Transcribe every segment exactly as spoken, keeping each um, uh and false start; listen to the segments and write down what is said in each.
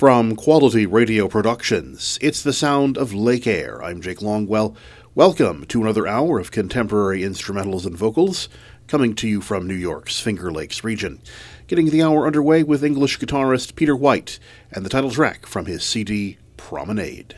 From Quality Radio Productions, it's the sound of Lake Air. I'm Jake Longwell. Welcome to another hour of contemporary instrumentals and vocals, coming to you from New York's Finger Lakes region. Getting the hour underway with English guitarist Peter White and the title track from his C D, Promenade.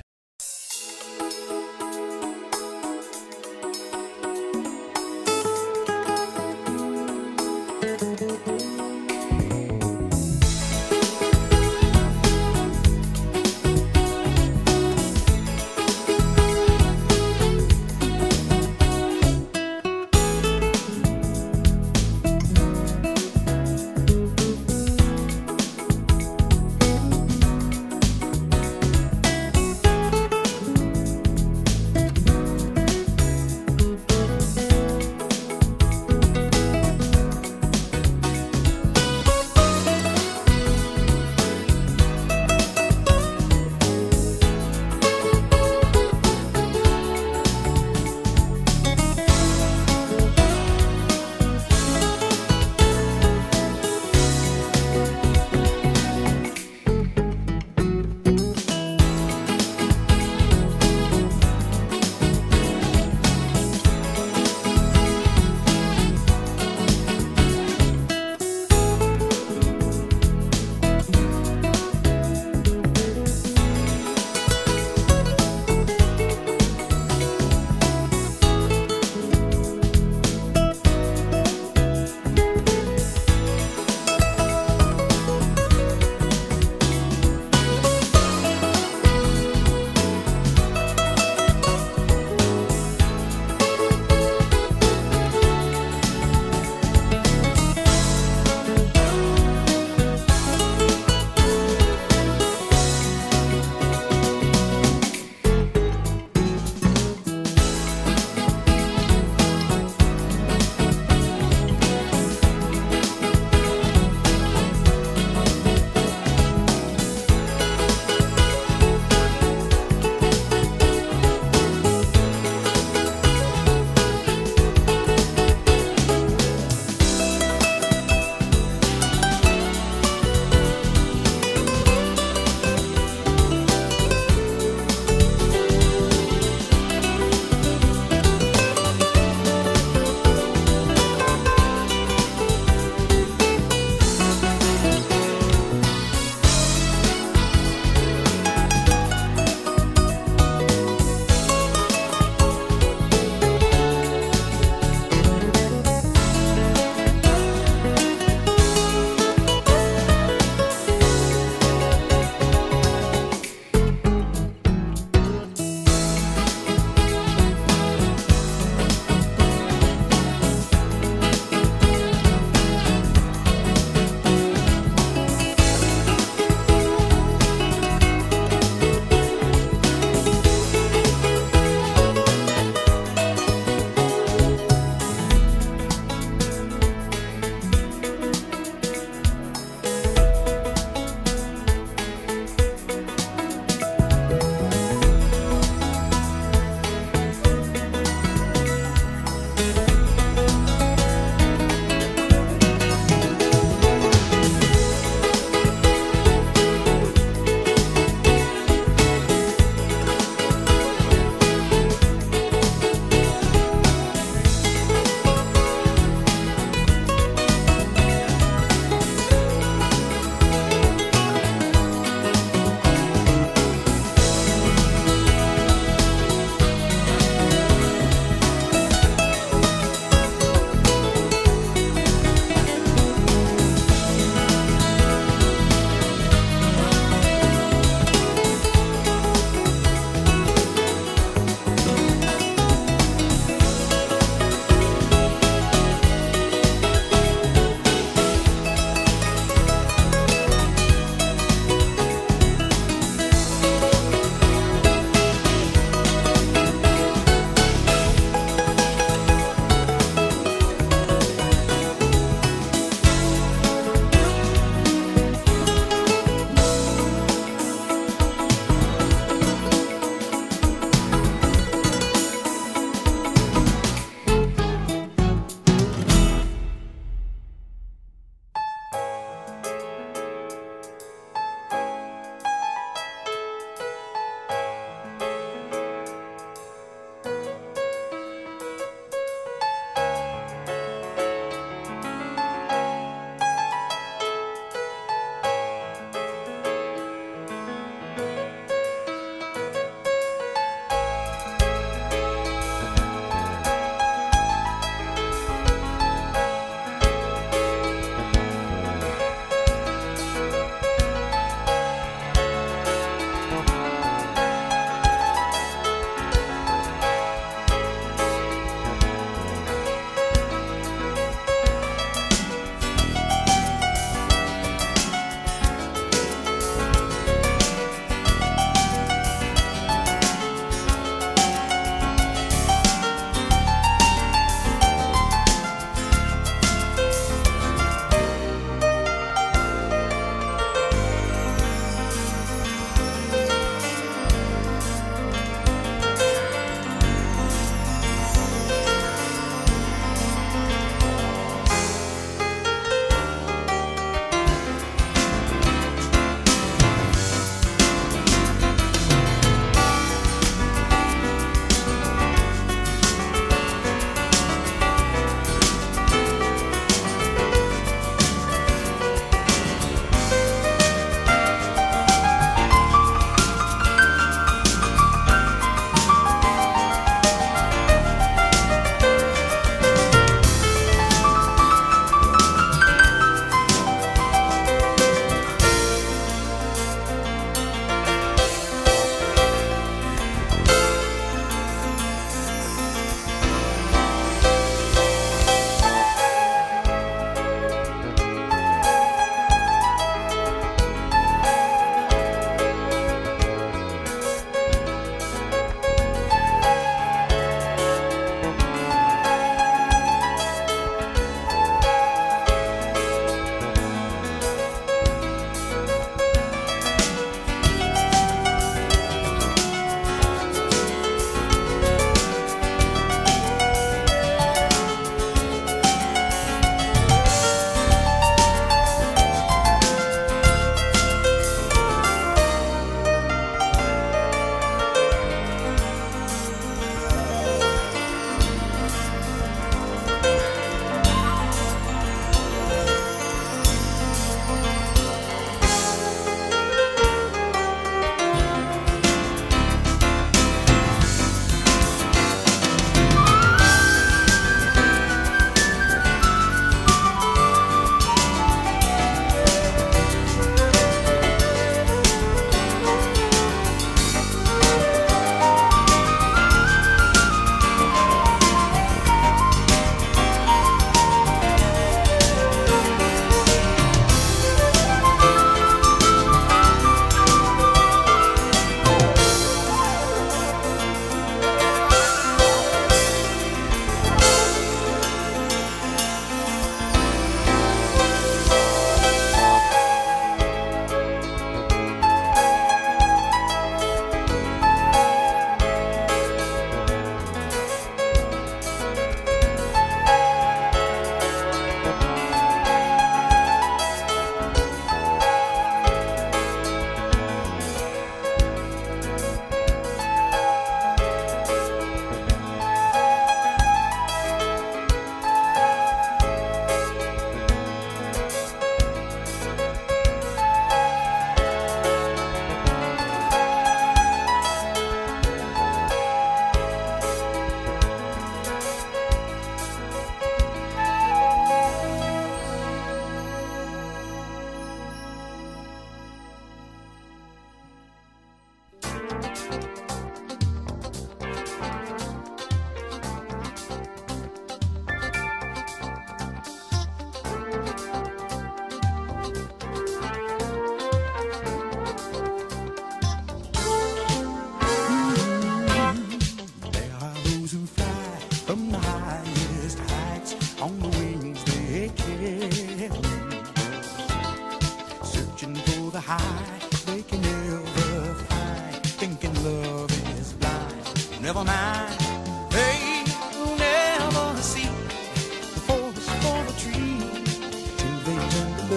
never mind. They will never see the forest for the trees till they turn to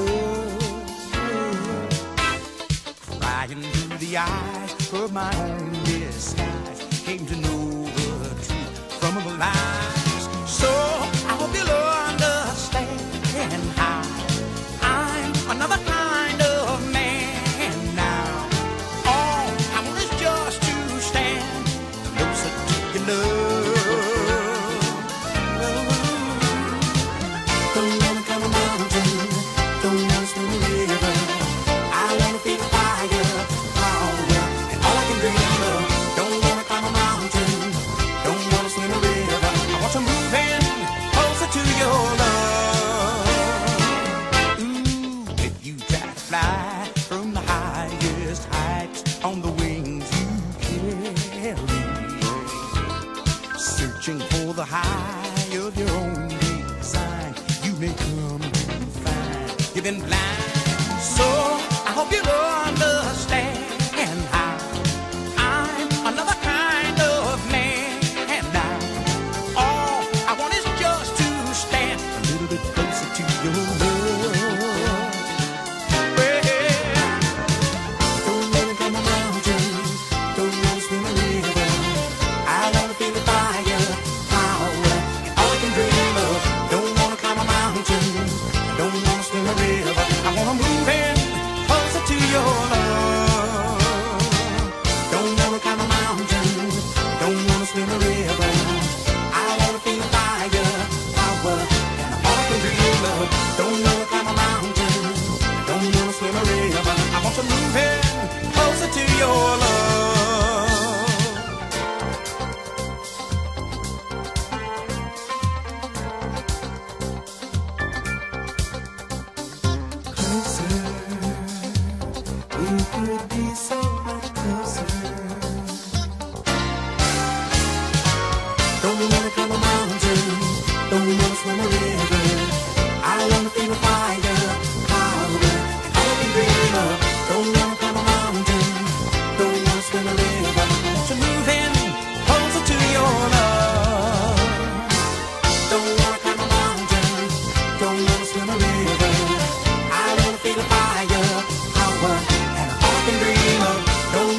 love. Crying through the eyes of my own disguise, came to know the truth from the lies. So I hope you'll understand how I'm another kind of man now. All I want is just to stand closer to your love. Don't wanna climb a mountain, don't wanna swim a river. I wanna feel fire, power, and all I can dream of. Don't wanna climb a mountain, don't wanna swim a river. I want to move in closer to your love. Ooh, if you try to fly from the highest heights on the wings you carry, searching for the high of your own design, you may come to find you've been blind. So I hope you'll understand how I'm another kind of man now. All I want is just to stand a little bit closer to your love. Well, don't wanna climb a mountain, don't wanna swim a river. I wanna feel the fire, power, and all I can dream of. Don't wanna climb a mountain, don't wanna swim a river. I wanna move in closer to your love. Don't wanna climb a mountain, don't wanna swim a river. I wanna feel the fire, power, and all I can dream of. Don't wanna climb a mountain, don't wanna swim a river. I want to move in closer to your love. Closer, we could be so much closer. Don't wanna climb a mountain, don't wanna swim a river. I wanna feel the fire, power, and all I can dream of. Don't wanna climb a mountain, don't wanna swim a river. I want to move in closer to your love. Don't wanna climb a mountain, don't wanna swim a river. I wanna feel the fire, power, and all I can dream of. Don't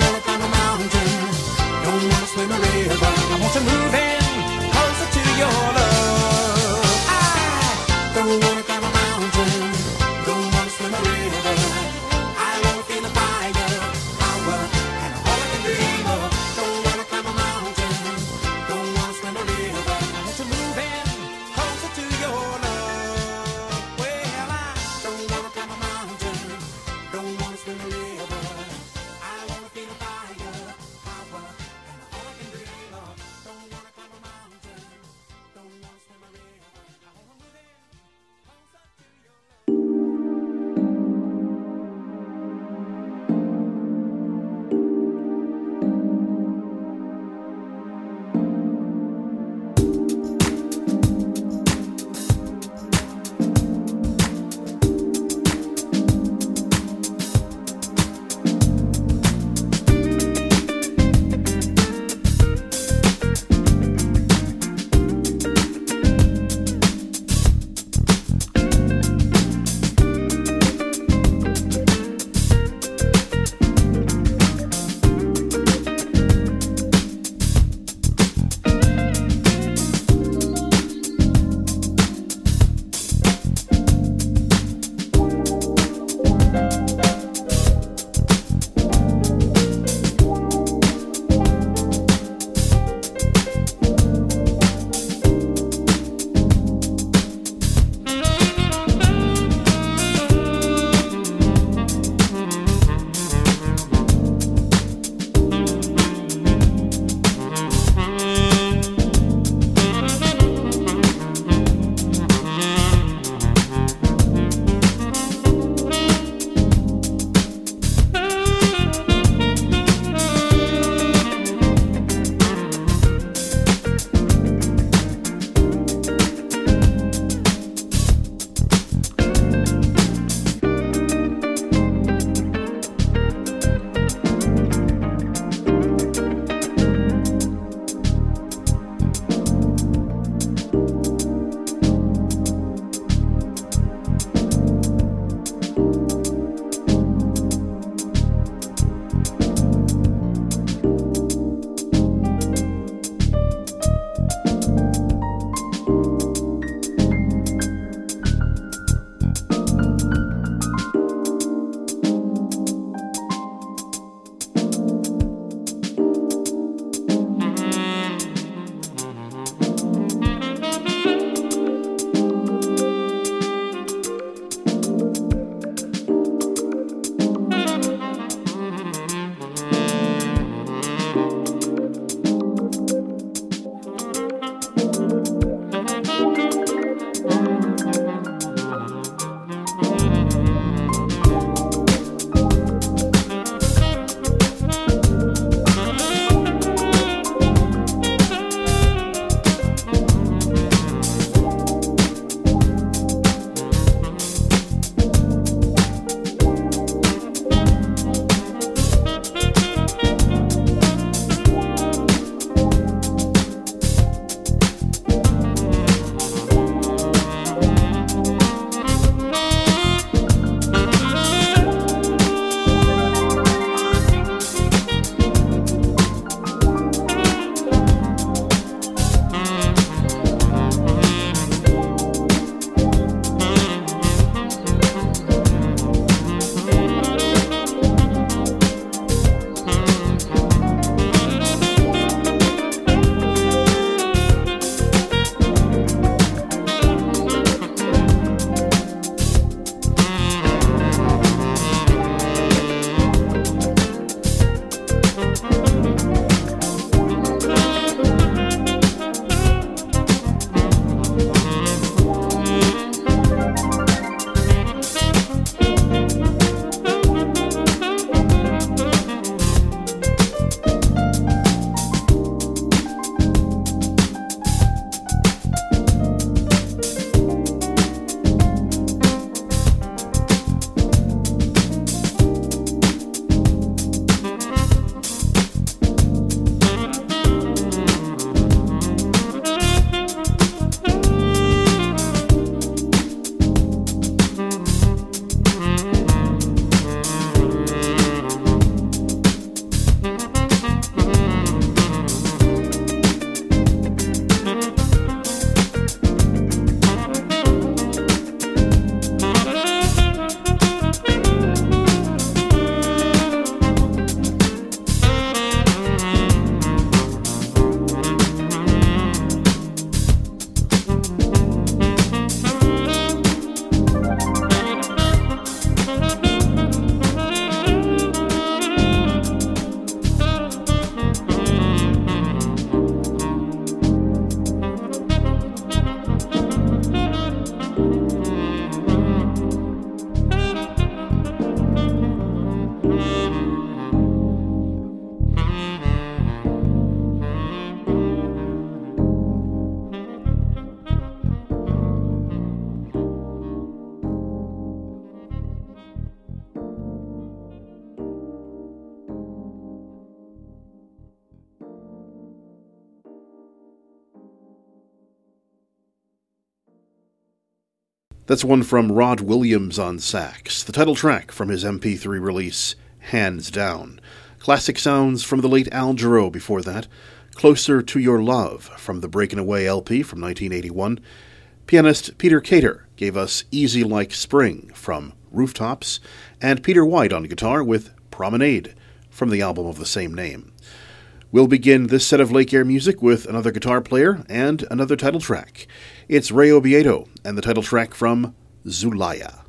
That's one from Rod Williams on sax, the title track from his M P three release, Hands Down. Classic sounds from the late Al Jarreau before that. Closer to Your Love from the Breakin' Away L P from nineteen eighty-one. Pianist Peter Cater gave us Easy Like Spring from Rooftops, and Peter White on guitar with Promenade from the album of the same name. We'll begin this set of Lake Air music with another guitar player and another title track. It's Ray Obiedo and the title track from Zulaya.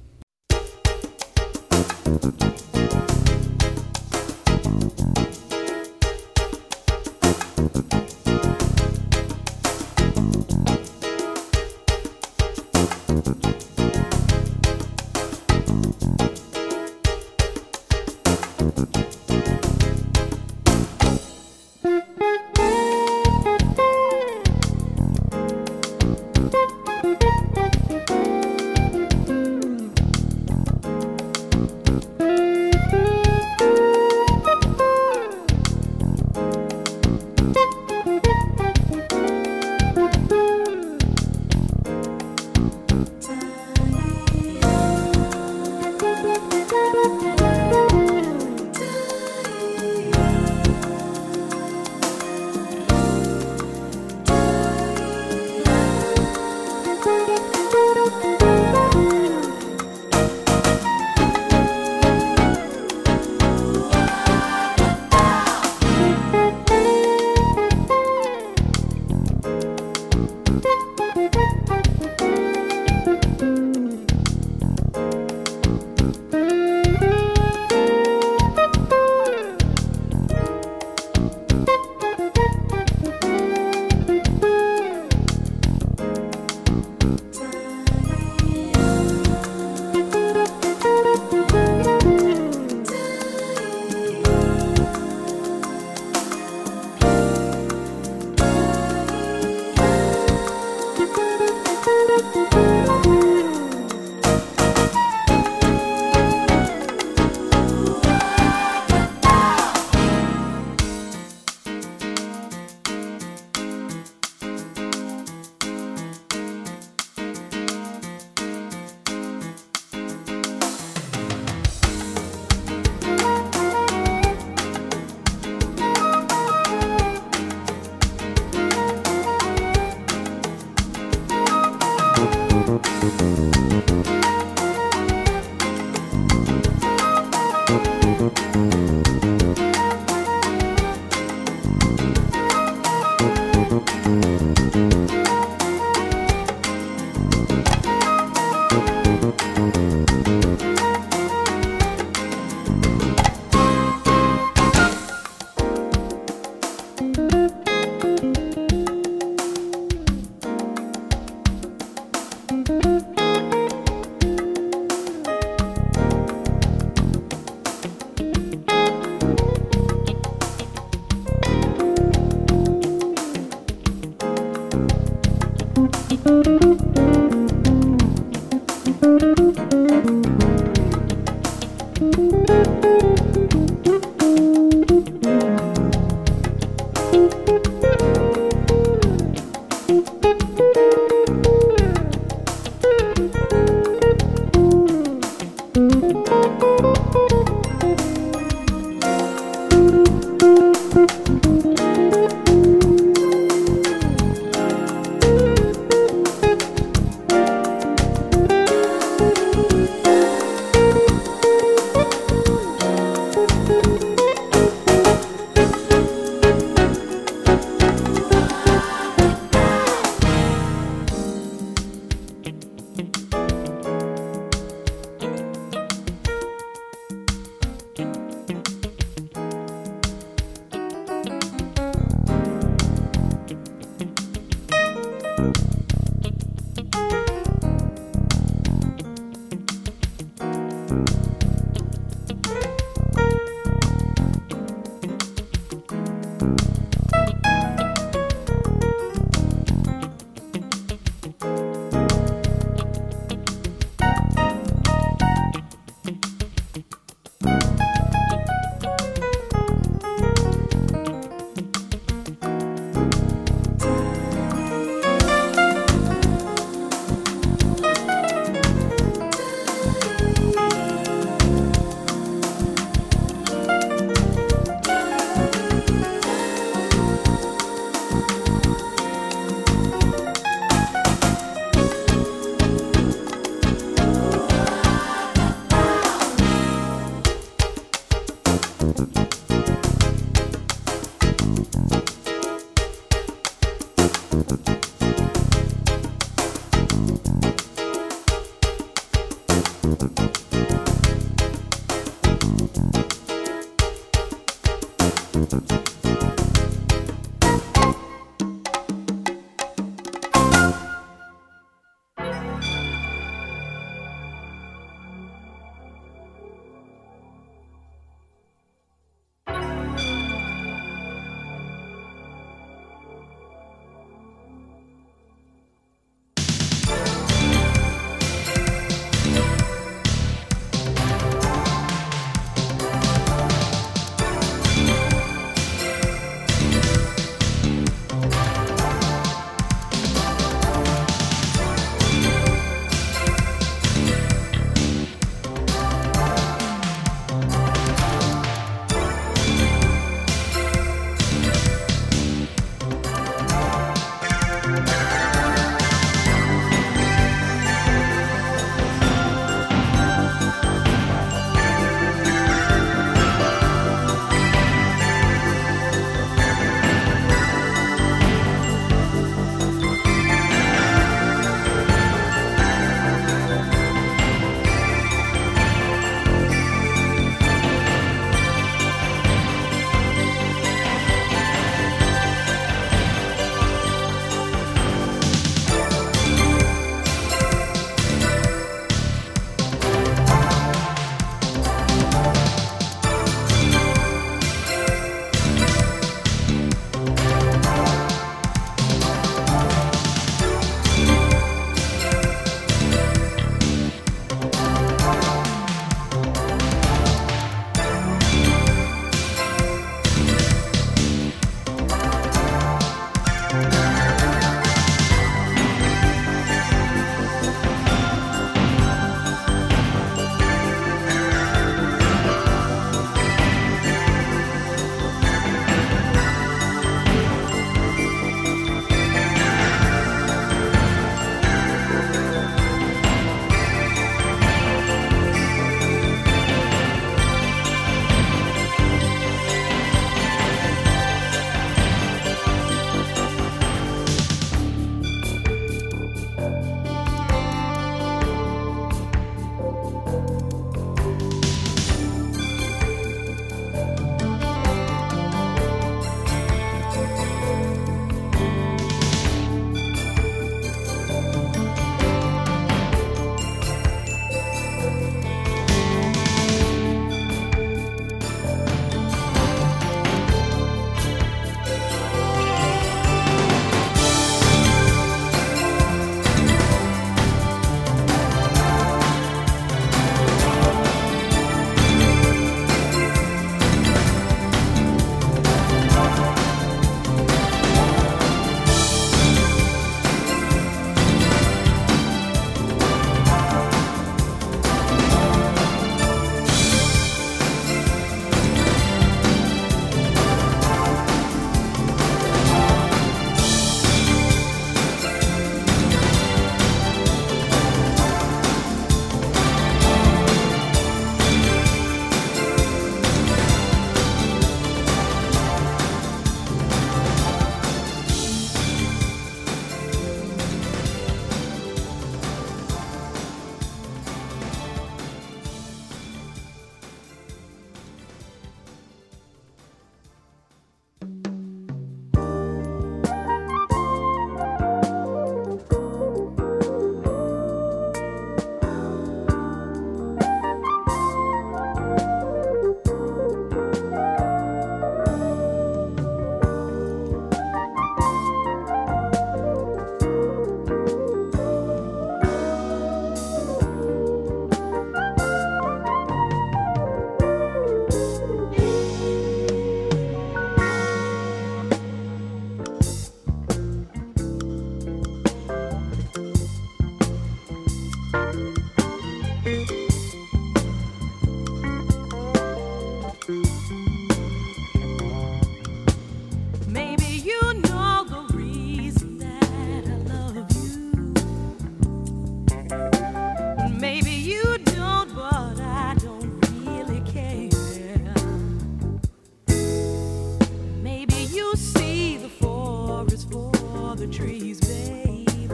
the trees, babe.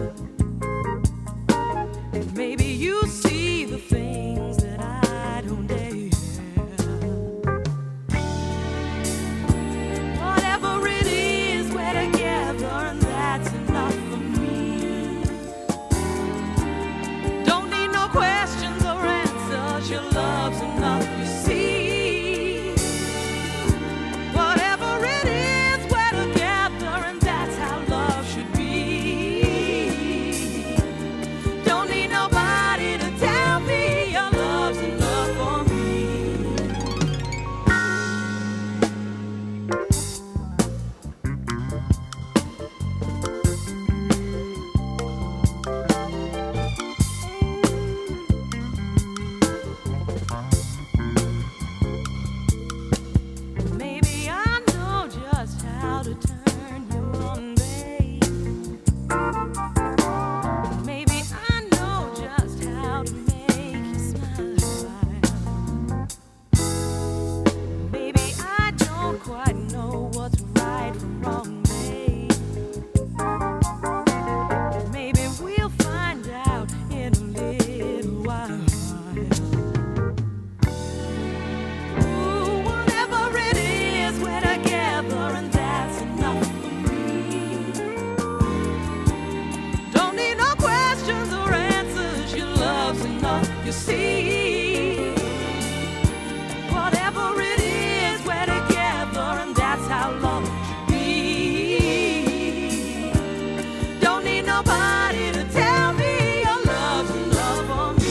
And maybe you see the things that I don't dare. Whatever it is, we're together, and that's enough for me. Don't need no questions or answers, your love's enough, you see. Whatever it is, we're together, and that's how love should be. Don't need nobody to tell me your love's enough for me. Maybe I know just how to turn you on, babe. Maybe I know just how to make you smile. Maybe I don't quite know what's right from wrong, babe. Maybe we'll find out in a little while. Ooh, whatever it is, we're together, and that's enough for me. Don't need no questions or answers, your love's enough, you see. Whatever it is, we're together, and that's how love should be. Don't need nobody to tell me your love's enough for me.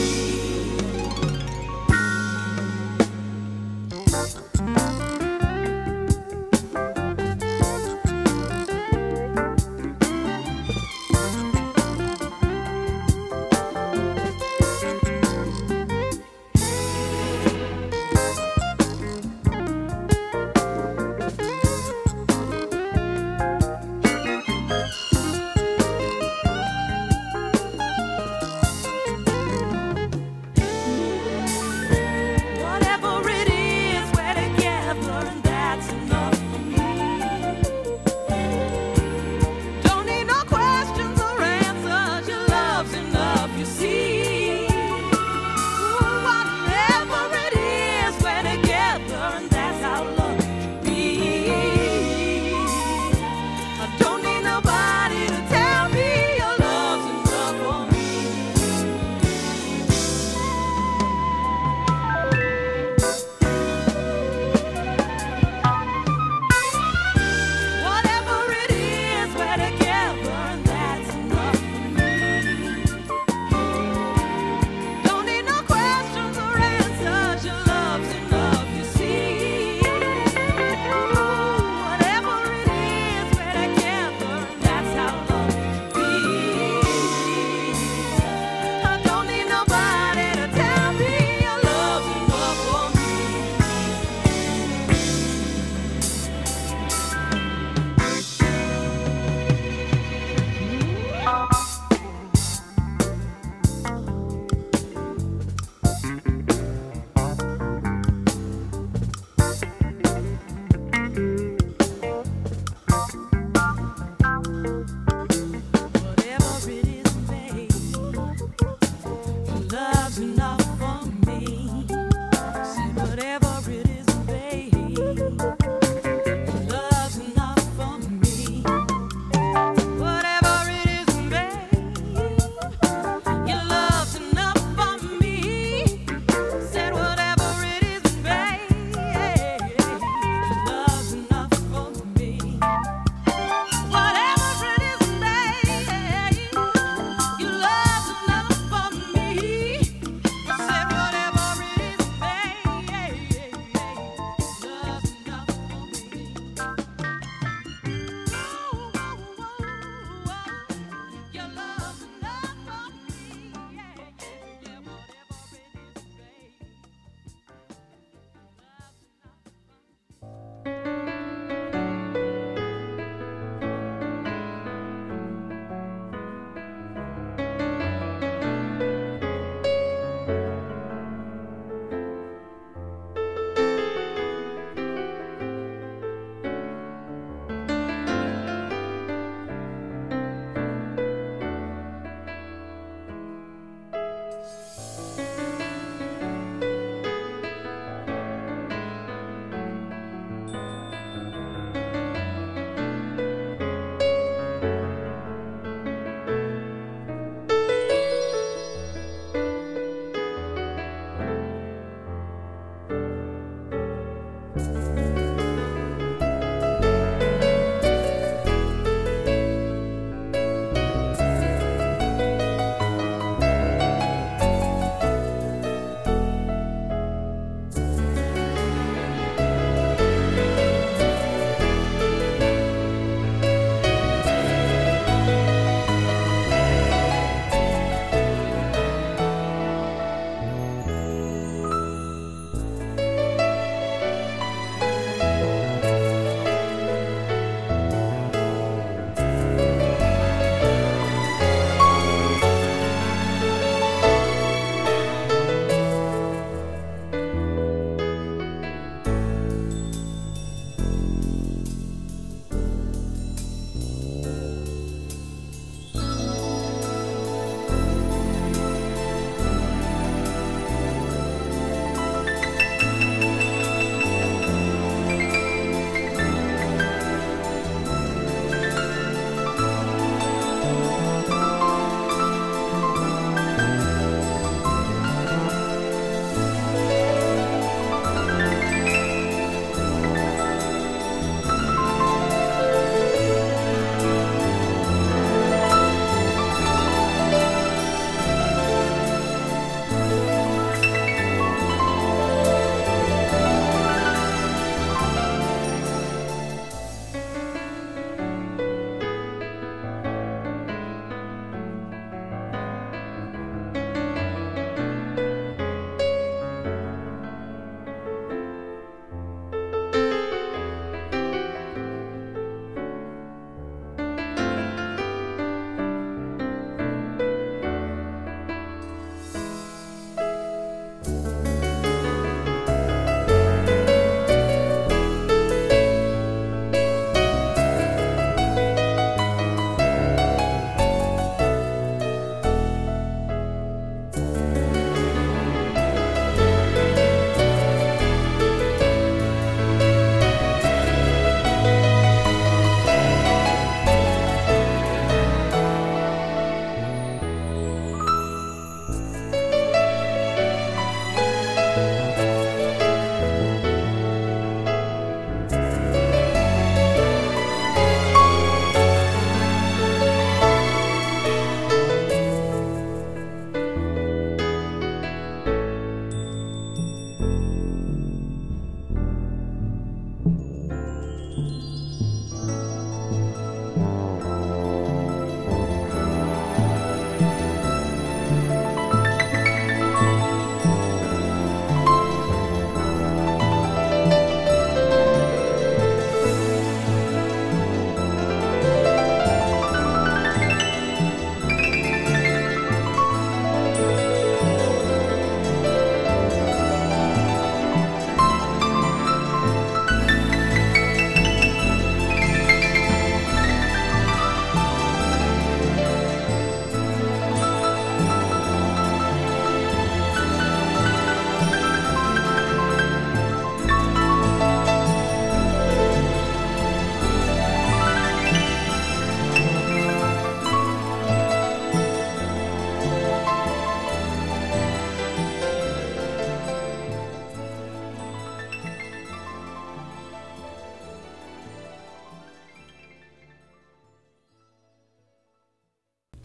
Whatever it is, we're together, and that's enough for me. Don't need no questions or answers, your love's enough, you see. Ooh, whatever it is, we're together, and that's how love should be. I don't need nobody to tell me your love's enough for me.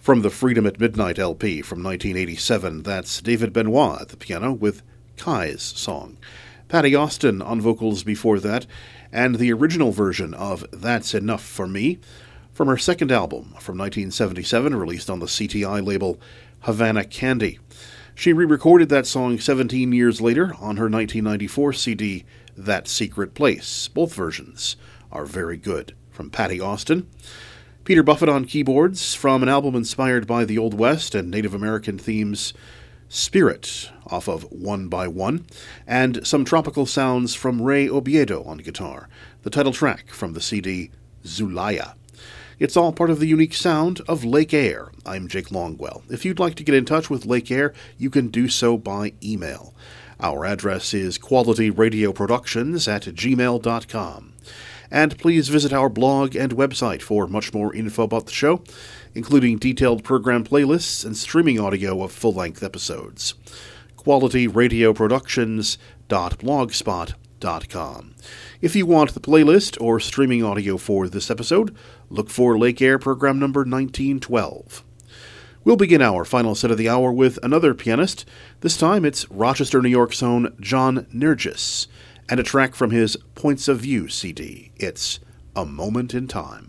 From the Freedom at Midnight L P from nineteen eighty-seven, that's David Benoit at the piano with Kai's song. Patty Austin on vocals before that, and the original version of That's Enough for Me from her second album from nineteen seventy-seven, released on the C T I label Havana Candy. She re-recorded that song seventeen years later on her nineteen ninety-four C D, That Secret Place. Both versions are very good. From Patty Austin. Peter Buffett on keyboards from an album inspired by the Old West and Native American themes, Spirit, off of One by One, and some tropical sounds from Ray Obiedo on guitar, the title track from the C D, Zulaya. It's all part of the unique sound of Lake Air. I'm Jake Longwell. If you'd like to get in touch with Lake Air, you can do so by email. Our address is qualityradioproductions at gmail dot com. And please visit our blog and website for much more info about the show, including detailed program playlists and streaming audio of full-length episodes. qualityradioproductions dot blogspot dot com. If you want the playlist or streaming audio for this episode, look for Lake Air program number nineteen twelve. We'll begin our final set of the hour with another pianist. This time it's Rochester, New York's own John Nerges, and a track from his Points of View C D. It's A Moment in Time.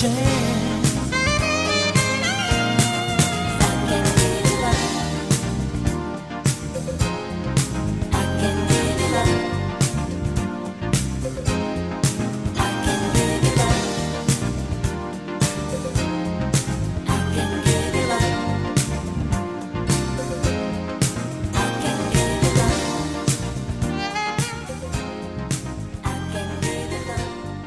chance. I can give you love. I can give you love. I can give you love. I can give you love. I can give you love. I can give you love.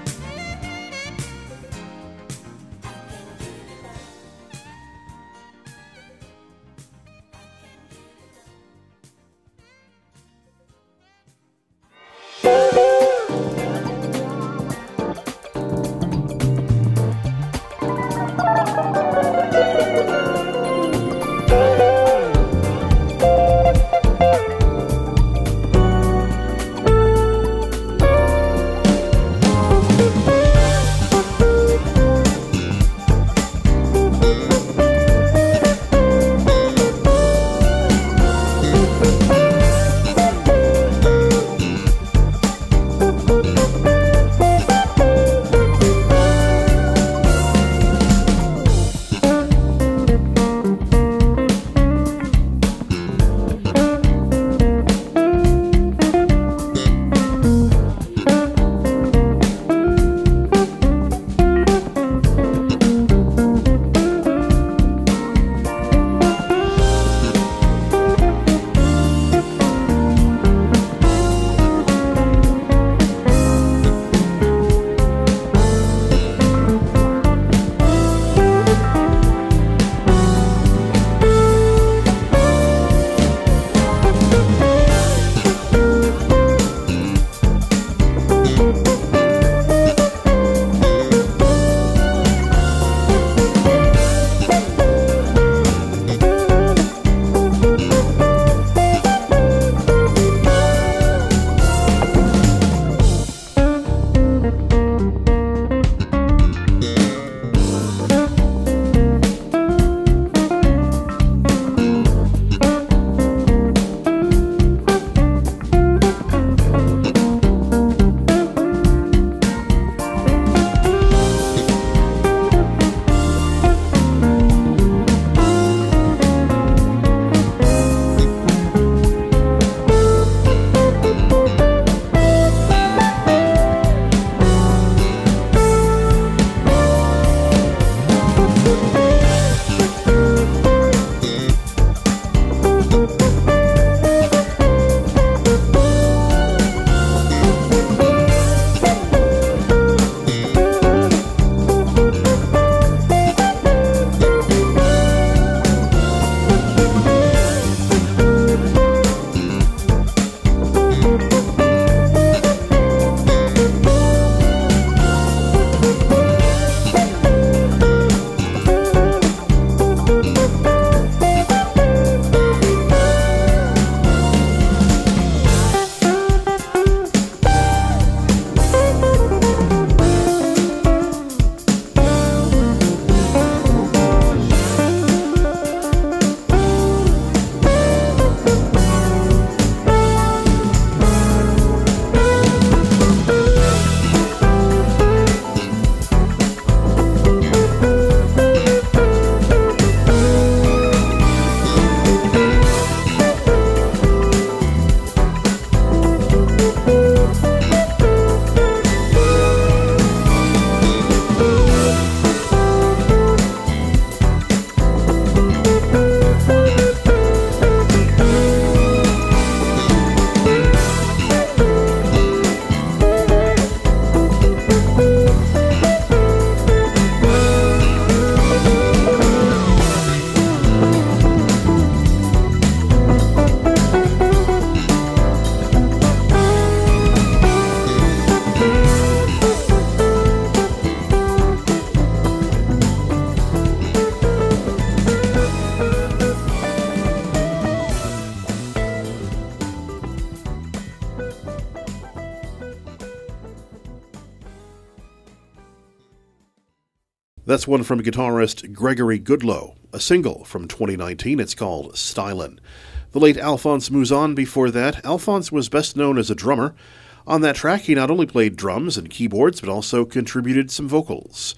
That's one from guitarist Gregory Goodloe, a single from twenty nineteen. It's called Stylin'. The late Alphonse Mouzon before that. Alphonse was best known as a drummer. On that track, he not only played drums and keyboards, but also contributed some vocals.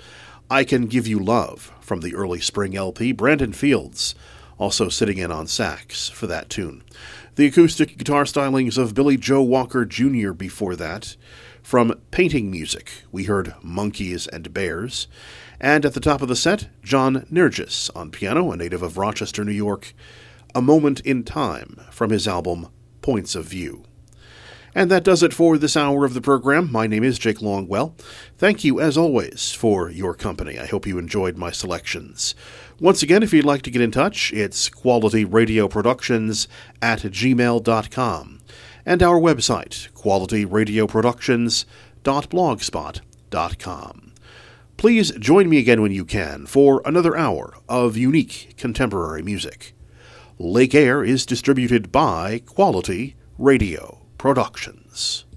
I Can Give You Love from the early spring L P. Brandon Fields also sitting in on sax for that tune. The acoustic guitar stylings of Billy Joe Walker Junior before that. From Painting Music, we heard Monkeys and Bears. And at the top of the set, John Nergis on piano, a native of Rochester, New York, A Moment in Time from his album Points of View. And that does it for this hour of the program. My name is Jake Longwell. Thank you, as always, for your company. I hope you enjoyed my selections. Once again, if you'd like to get in touch, it's quality radio productions at gmail dot com. And our website, quality radio productions dot blogspot dot com. Please join me again when you can for another hour of unique contemporary music. Lake Air is distributed by Quality Radio Productions.